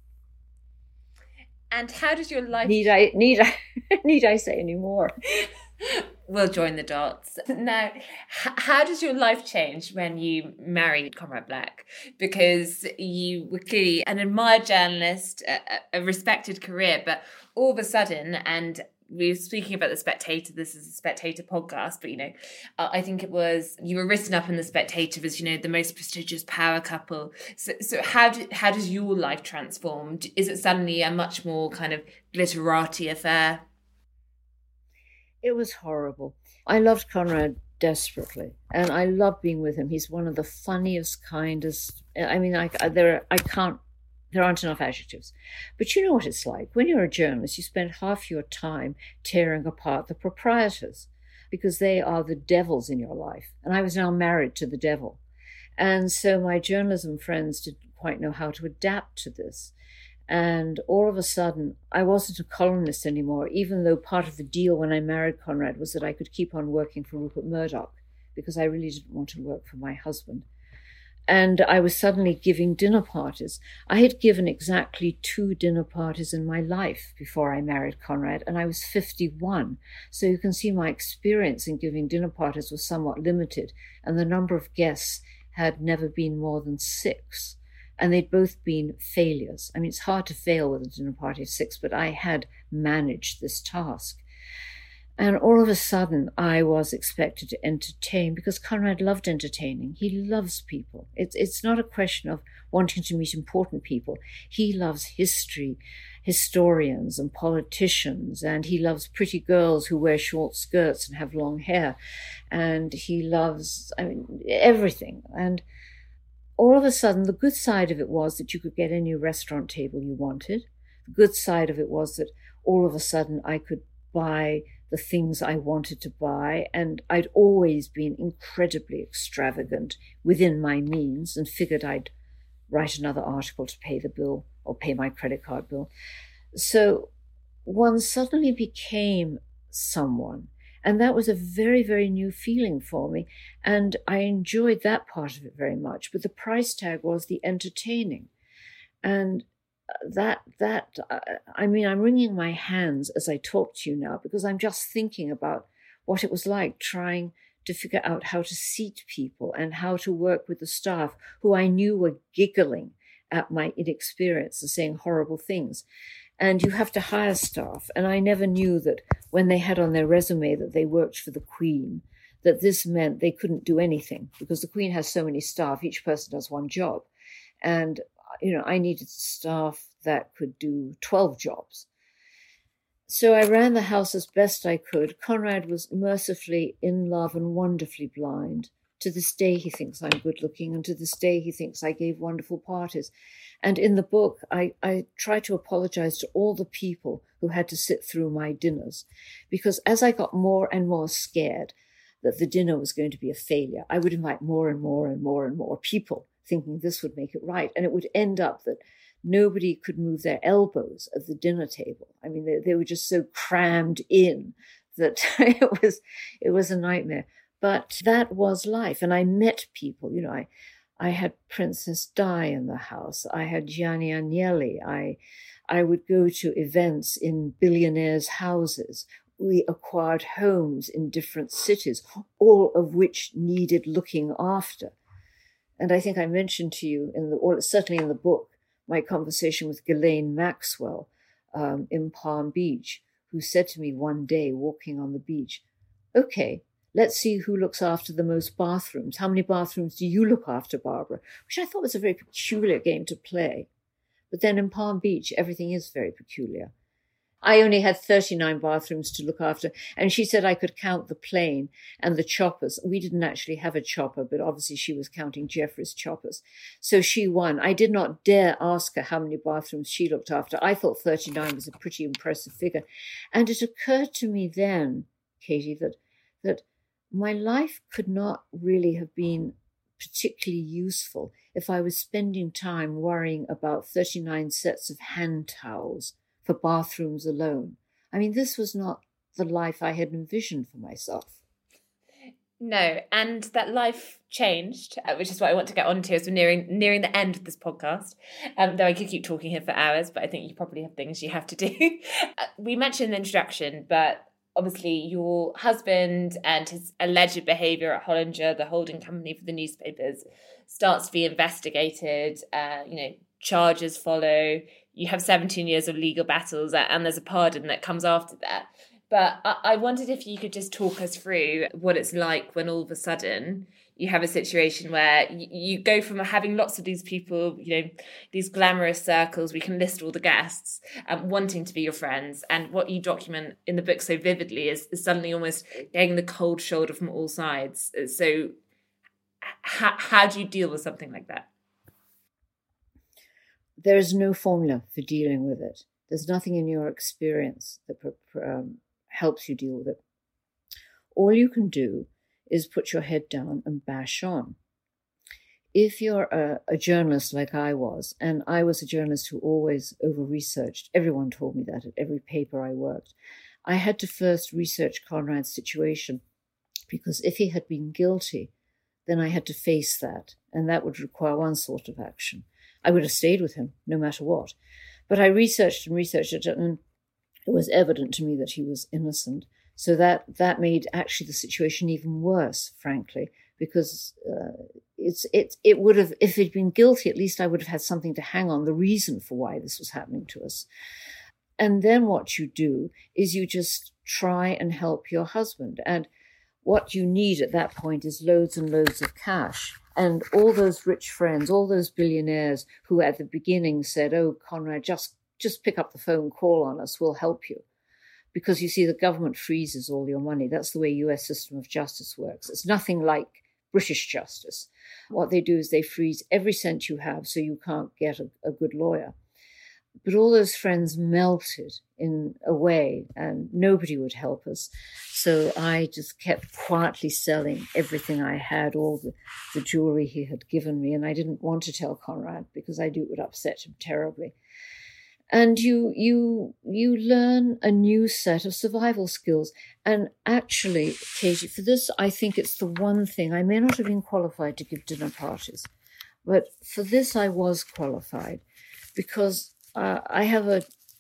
And how did your life... Need I say any more? We'll join the dots. Now, how does your life change when you married Conrad Black? Because you were clearly an admired journalist, a respected career, but all of a sudden, and we were speaking about The Spectator, this is a Spectator podcast, but, I think it was, you were written up in The Spectator as, the most prestigious power couple. So how does your life transform? Is it suddenly a much more kind of glitterati affair? It was horrible. I loved Conrad desperately, and I love being with him. He's one of the funniest, kindest. I mean, there aren't enough adjectives. But you know what it's like. When you're a journalist, you spend half your time tearing apart the proprietors because they are the devils in your life. And I was now married to the devil. And so my journalism friends didn't quite know how to adapt to this. And all of a sudden, I wasn't a columnist anymore, even though part of the deal when I married Conrad was that I could keep on working for Rupert Murdoch, because I really didn't want to work for my husband. And I was suddenly giving dinner parties. I had given exactly 2 dinner parties in my life before I married Conrad, and I was 51. So you can see my experience in giving dinner parties was somewhat limited, and the number of guests had never been more than 6. And they'd both been failures. I mean, it's hard to fail with a dinner party of 6, but I had managed this task. And all of a sudden, I was expected to entertain, because Conrad loved entertaining. He loves people. It's not a question of wanting to meet important people. He loves history, historians and politicians, and he loves pretty girls who wear short skirts and have long hair. And he loves, everything. And all of a sudden, the good side of it was that you could get any restaurant table you wanted. The good side of it was that all of a sudden I could buy the things I wanted to buy, and I'd always been incredibly extravagant within my means and figured I'd write another article to pay the bill or pay my credit card bill. So one suddenly became someone. And that was a very, very new feeling for me. And I enjoyed that part of it very much. But the price tag was the entertaining. And I'm wringing my hands as I talk to you now, because I'm just thinking about what it was like trying to figure out how to seat people and how to work with the staff who I knew were giggling at my inexperience and saying horrible things. And you have to hire staff. And I never knew that when they had on their resume that they worked for the Queen, that this meant they couldn't do anything, because the Queen has so many staff, each person does one job. And, I needed staff that could do 12 jobs. So I ran the house as best I could. Conrad was mercifully in love and wonderfully blind. To this day, he thinks I'm good looking, and to this day, he thinks I gave wonderful parties. And in the book, I try to apologize to all the people who had to sit through my dinners, because as I got more and more scared that the dinner was going to be a failure, I would invite more and more and more and more people, thinking this would make it right. And it would end up that nobody could move their elbows at the dinner table. I mean, they were just so crammed in that it was a nightmare. But that was life. And I met people, I had Princess Di in the house. I had Gianni Agnelli. I would go to events in billionaires' houses. We acquired homes in different cities, all of which needed looking after. And I think I mentioned to you, certainly in the book, my conversation with Ghislaine Maxwell in Palm Beach, who said to me one day walking on the beach, "Okay, let's see who looks after the most bathrooms. How many bathrooms do you look after, Barbara?" Which I thought was a very peculiar game to play. But then in Palm Beach, everything is very peculiar. I only had 39 bathrooms to look after. And she said I could count the plane and the choppers. We didn't actually have a chopper, but obviously she was counting Jeffrey's choppers. So she won. I did not dare ask her how many bathrooms she looked after. I thought 39 was a pretty impressive figure. And it occurred to me then, Katie, that my life could not really have been particularly useful if I was spending time worrying about 39 sets of hand towels for bathrooms alone. I mean, this was not the life I had envisioned for myself. No, and that life changed, which is what I want to get onto as we're nearing the end of this podcast. Though I could keep talking here for hours, but I think you probably have things you have to do. We mentioned in the introduction, but obviously your husband and his alleged behaviour at Hollinger, the holding company for the newspapers, starts to be investigated. Charges follow. You have 17 years of legal battles, and there's a pardon that comes after that. But I wondered if you could just talk us through what it's like when all of a sudden you have a situation where you go from having lots of these people, these glamorous circles, we can list all the guests, wanting to be your friends. And what you document in the book so vividly is suddenly almost getting the cold shoulder from all sides. So how do you deal with something like that? There is no formula for dealing with it. There's nothing in your experience that helps you deal with it. All you can do is put your head down and bash on. If you're a journalist like I was, and I was a journalist who always over-researched, everyone told me that at every paper I worked, I had to first research Conrad's situation, because if he had been guilty, then I had to face that, and that would require one sort of action. I would have stayed with him, no matter what. But I researched it, and it was evident to me that he was innocent. So that made actually the situation even worse, frankly, because it would have, if he'd been guilty, at least I would have had something to hang on, the reason for why this was happening to us. And then what you do is you just try and help your husband. And what you need at that point is loads and loads of cash. And all those rich friends, all those billionaires who at the beginning said, "Oh, Conrad, just pick up the phone, call on us, we'll help you." Because you see, the government freezes all your money. That's the way US system of justice works. It's nothing like British justice. What they do is they freeze every cent you have so you can't get a good lawyer. But all those friends melted in a way, and nobody would help us. So I just kept quietly selling everything I had, all the jewelry he had given me. And I didn't want to tell Conrad because I knew it would upset him terribly. And you learn a new set of survival skills. And actually, Katie, for this, I think it's the one thing. I may not have been qualified to give dinner parties, but for this I was qualified because I have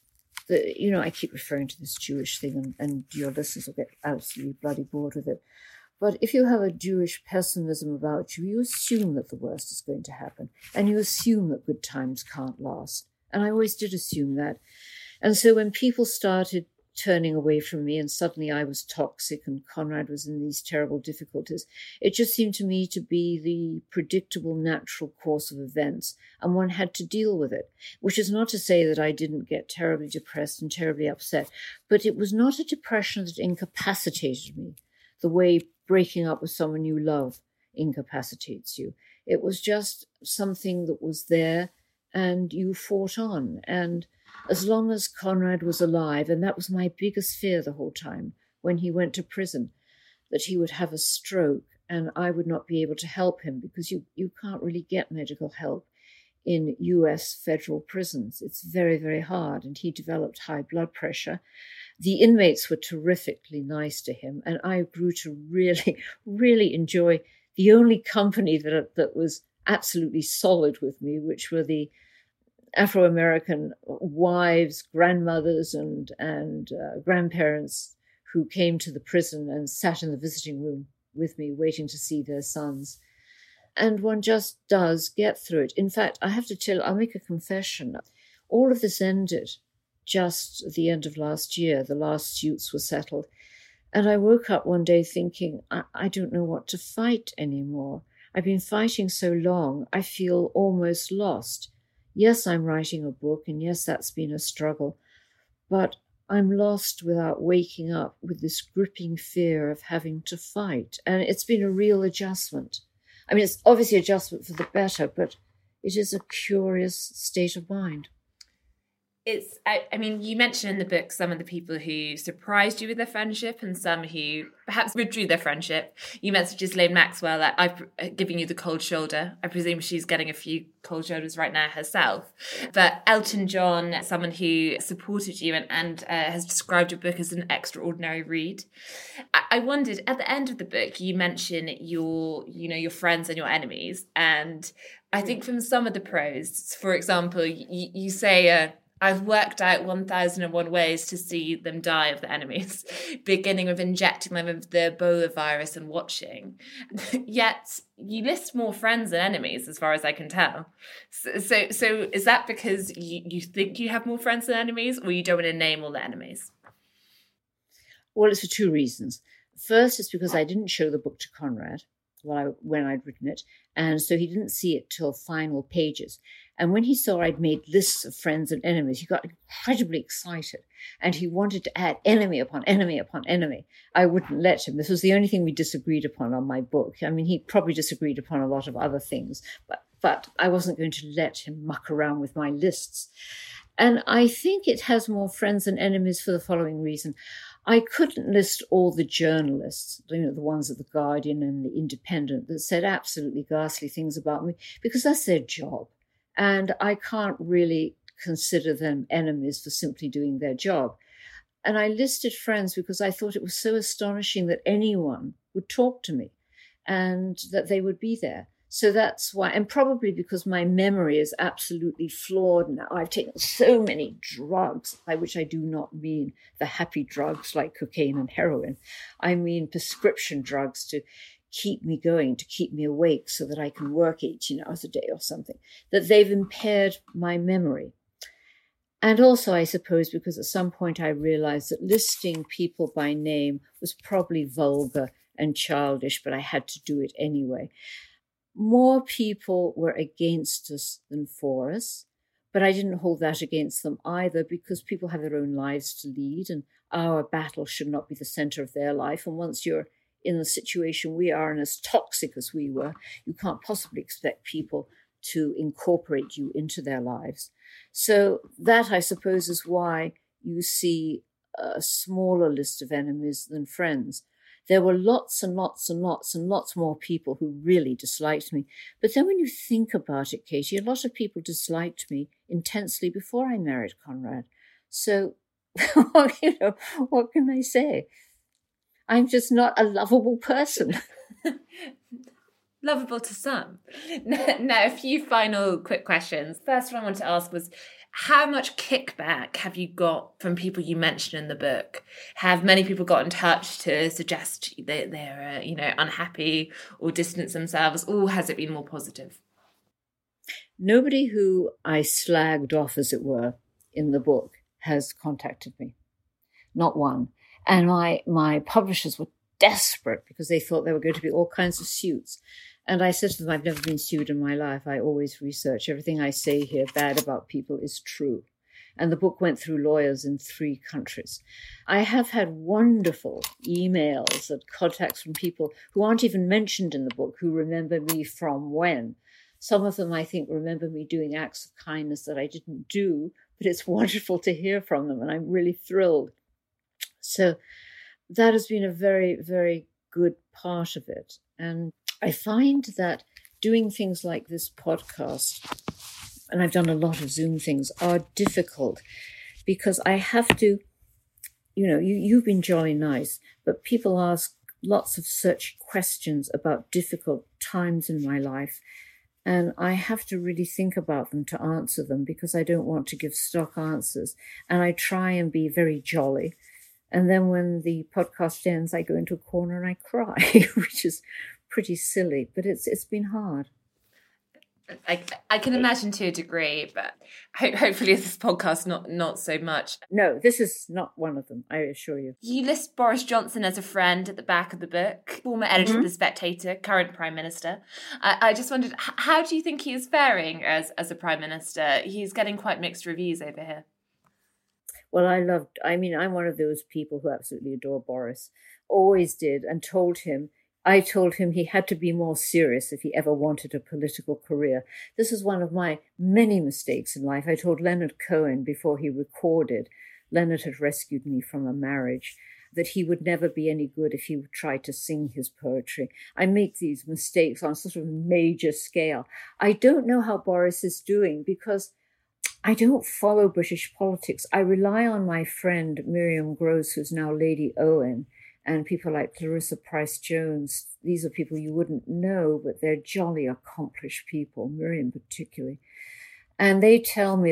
I keep referring to this Jewish thing, and your listeners will get absolutely bloody bored with it. But if you have a Jewish pessimism about you, you assume that the worst is going to happen, and you assume that good times can't last. And I always did assume that. And so when people started turning away from me and suddenly I was toxic and Conrad was in these terrible difficulties, it just seemed to me to be the predictable, natural course of events, and one had to deal with it, which is not to say that I didn't get terribly depressed and terribly upset, but it was not a depression that incapacitated me, the way breaking up with someone you love incapacitates you. It was just something that was there, and you fought on. And as long as Conrad was alive, and that was my biggest fear the whole time, when he went to prison, that he would have a stroke and I would not be able to help him, because you can't really get medical help in US federal prisons. It's very, very hard. And he developed high blood pressure. The inmates were terrifically nice to him, and I grew to really, really enjoy the only company that was absolutely solid with me, which were the Afro-American wives, grandmothers, and grandparents who came to the prison and sat in the visiting room with me, waiting to see their sons. And one just does get through it. In fact, I have to tell you, I'll make a confession. All of this ended just at the end of last year. The last suits were settled. And I woke up one day thinking, I don't know what to fight anymore. I've been fighting so long, I feel almost lost. Yes, I'm writing a book, and yes, that's been a struggle, but I'm lost without waking up with this gripping fear of having to fight. And it's been a real adjustment. I mean, it's obviously an adjustment for the better, but it is a curious state of mind. You mentioned in the book some of the people who surprised you with their friendship and some who perhaps withdrew their friendship. You mentioned Ghislaine Maxwell, that I've given you the cold shoulder. I presume she's getting a few cold shoulders right now herself. But Elton John, someone who supported you and has described your book as an extraordinary read. I wondered, at the end of the book, you mention your friends and your enemies. And I think from some of the prose, for example, you say I've worked out 1001 ways to see them die of the enemies, beginning with injecting them with the Ebola virus and watching. Yet you list more friends than enemies, as far as I can tell. So is that because you think you have more friends than enemies, or you don't want to name all the enemies? Well, it's for two reasons. First, it's because I didn't show the book to Conrad when I'd written it, and so he didn't see it till final pages. And when he saw I'd made lists of friends and enemies, he got incredibly excited, and he wanted to add enemy upon enemy upon enemy. I wouldn't let him. This was the only thing we disagreed upon on my book. I mean, he probably disagreed upon a lot of other things, but I wasn't going to let him muck around with my lists. And I think it has more friends than enemies for the following reason. I couldn't list all the journalists, the ones at The Guardian and The Independent, that said absolutely ghastly things about me, because that's their job. And I can't really consider them enemies for simply doing their job. And I listed friends because I thought it was so astonishing that anyone would talk to me and that they would be there. So that's why, and probably because my memory is absolutely flawed now. I've taken so many drugs, by which I do not mean the happy drugs like cocaine and heroin. I mean prescription drugs to keep me going, to keep me awake so that I can work 18 hours a day or something, that they've impaired my memory. And also, I suppose, because at some point I realized that listing people by name was probably vulgar and childish, but I had to do it anyway. More people were against us than for us, but I didn't hold that against them either, because people have their own lives to lead, and our battle should not be the center of their life. And once you're in the situation we are, and as toxic as we were, you can't possibly expect people to incorporate you into their lives. So that, I suppose, is why you see a smaller list of enemies than friends. There were lots and lots and lots and lots more people who really disliked me. But then when you think about it, Katie, a lot of people disliked me intensely before I married Conrad. So, what can I say? I'm just not a lovable person. Lovable to some. Now, a few final quick questions. First one I wanted to ask was, how much kickback have you got from people you mentioned in the book? Have many people got in touch to suggest that they're, unhappy or distance themselves, or has it been more positive? Nobody who I slagged off, as it were, in the book has contacted me. Not one. And my publishers were desperate because they thought there were going to be all kinds of suits. And I said to them, I've never been sued in my life. I always research. Everything I say here bad about people is true. And the book went through lawyers in 3 countries. I have had wonderful emails and contacts from people who aren't even mentioned in the book, who remember me from when. Some of them, I think, remember me doing acts of kindness that I didn't do, but it's wonderful to hear from them, and I'm really thrilled. So that has been a very, very good part of it. And I find that doing things like this podcast, and I've done a lot of Zoom things, are difficult because I have to, you've been jolly nice, but people ask lots of such questions about difficult times in my life. And I have to really think about them to answer them because I don't want to give stock answers. And I try and be very jolly. And then when the podcast ends, I go into a corner and I cry, which is pretty silly, but it's been hard. I can imagine to a degree, but hopefully this podcast not so much. No, this is not one of them, I assure you. You list Boris Johnson as a friend at the back of the book, former editor of The Spectator, current Prime Minister. I just wondered, how do you think he is faring as a Prime Minister? He's getting quite mixed reviews over here. Well, I'm one of those people who absolutely adore Boris. Always did, and I told him he had to be more serious if he ever wanted a political career. This is one of my many mistakes in life. I told Leonard Cohen before he recorded, Leonard had rescued me from a marriage, that he would never be any good if he would try to sing his poetry. I make these mistakes on sort of major scale. I don't know how Boris is doing because I don't follow British politics. I rely on my friend Miriam Gross, who's now Lady Owen, and people like Clarissa Price-Jones. These are people you wouldn't know, but they're jolly accomplished people, Miriam particularly. And they tell me that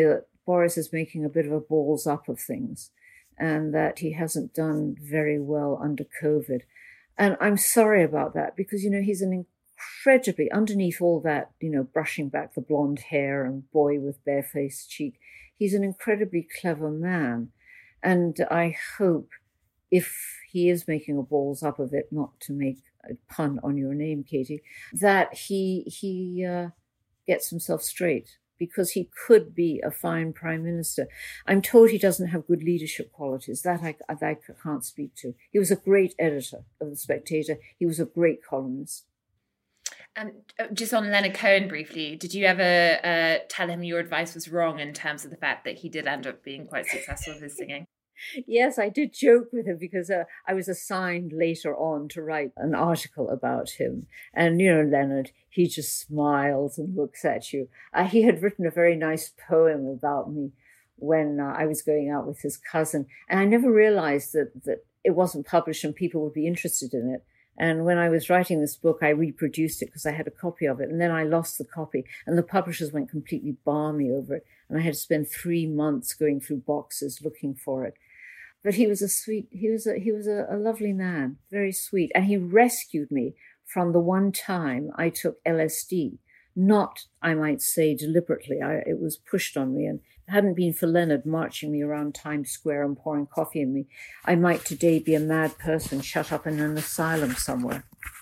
Boris is making a bit of a balls up of things and that he hasn't done very well under COVID. And I'm sorry about that because, he's an incredibly, underneath all that, brushing back the blonde hair and boy with barefaced cheek, he's an incredibly clever man. And I hope, if he is making a balls up of it, not to make a pun on your name, Katie, that he gets himself straight, because he could be a fine prime minister. I'm told he doesn't have good leadership qualities. That I can't speak to. He was a great editor of The Spectator. He was a great columnist. And just on Leonard Cohen briefly, did you ever tell him your advice was wrong in terms of the fact that he did end up being quite successful with his singing? Yes, I did joke with him because I was assigned later on to write an article about him. And, Leonard, he just smiles and looks at you. He had written a very nice poem about me when I was going out with his cousin. And I never realized that it wasn't published and people would be interested in it. And when I was writing this book, I reproduced it because I had a copy of it. And then I lost the copy and the publishers went completely balmy over it. And I had to spend 3 months going through boxes looking for it. But he was a lovely man, very sweet. And he rescued me from the one time I took LSD. Not, I might say, deliberately. It was pushed on me. And if it hadn't been for Leonard marching me around Times Square and pouring coffee in me, I might today be a mad person shut up in an asylum somewhere.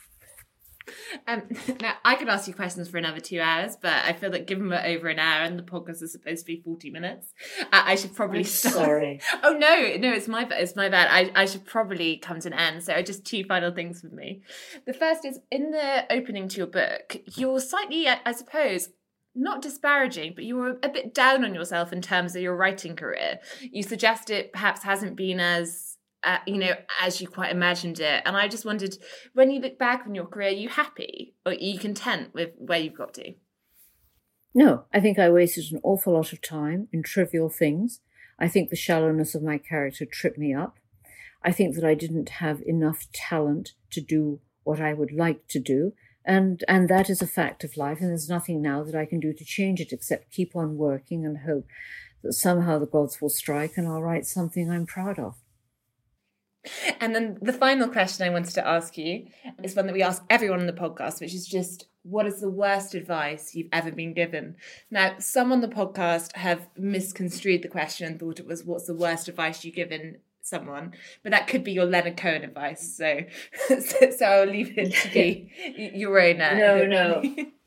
Now, I could ask you questions for another 2 hours, but I feel that given we're over an hour and the podcast is supposed to be 40 minutes, I should probably stop. Sorry. Oh, no, it's my bad. I should probably come to an end. So just 2 final things with me. The first is, in the opening to your book, you're slightly, I suppose, not disparaging, but you were a bit down on yourself in terms of your writing career. You suggest it perhaps hasn't been as as you quite imagined it. And I just wondered, when you look back on your career, are you happy or are you content with where you've got to? No, I think I wasted an awful lot of time in trivial things. I think the shallowness of my character tripped me up. I think that I didn't have enough talent to do what I would like to do. And that is a fact of life. And there's nothing now that I can do to change it except keep on working and hope that somehow the gods will strike and I'll write something I'm proud of. And then the final question I wanted to ask you is one that we ask everyone on the podcast, which is just, what is the worst advice you've ever been given? Now, some on the podcast have misconstrued the question and thought it was, what's the worst advice you've given someone? But that could be your Leonard Cohen advice. So I'll leave it to be your own. No.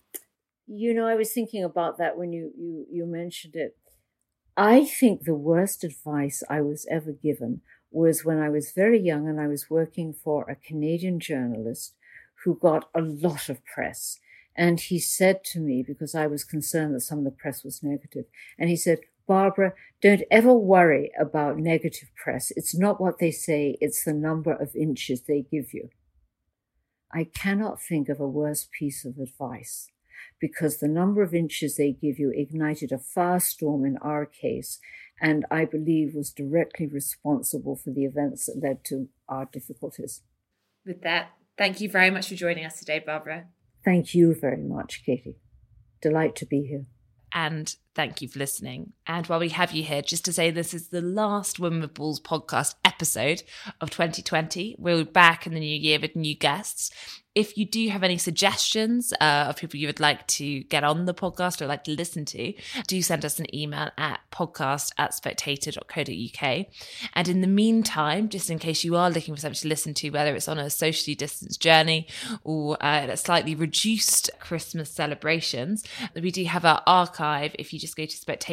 I was thinking about that when you mentioned it. I think the worst advice I was ever given was when I was very young and I was working for a Canadian journalist who got a lot of press. And he said to me, because I was concerned that some of the press was negative, and he said, Barbara, don't ever worry about negative press. It's not what they say, it's the number of inches they give you. I cannot think of a worse piece of advice, because the number of inches they give you ignited a firestorm in our case, and I believe was directly responsible for the events that led to our difficulties. With that, thank you very much for joining us today, Barbara. Thank you very much, Katie. Delight to be here. And thank you for listening. And while we have you here, just to say this is the last Women with Balls podcast episode of 2020. We'll be back in the new year with new guests. If you do have any suggestions of people you would like to get on the podcast or like to listen to, do send us an email at podcast@spectator.co.uk. And in the meantime, just in case you are looking for something to listen to, whether it's on a socially distanced journey or a slightly reduced Christmas celebrations, we do have our archive. If you just go to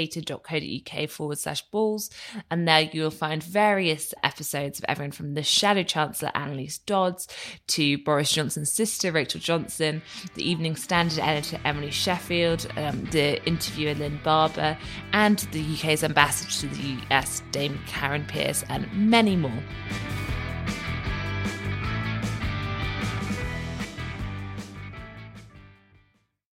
spectator.co.uk/balls, and there you'll find various episodes of everyone from the Shadow Chancellor Annalise Dodds to Boris Johnson's sister Rachel Johnson, the Evening Standard editor Emily Sheffield, the interviewer Lynn Barber, and the UK's ambassador to the US Dame Karen Pierce, and many more.